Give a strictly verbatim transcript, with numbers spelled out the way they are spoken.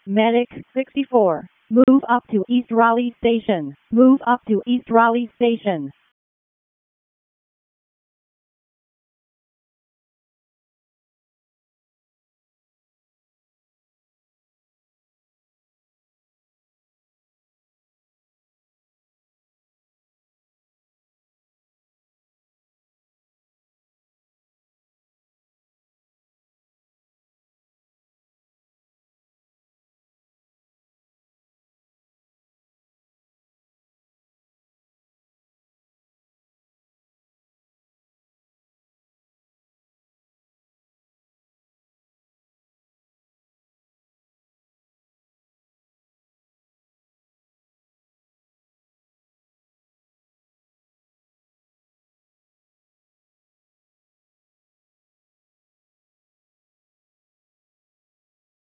Medic sixty-four. Move up to East Raleigh Station. Move up to East Raleigh Station.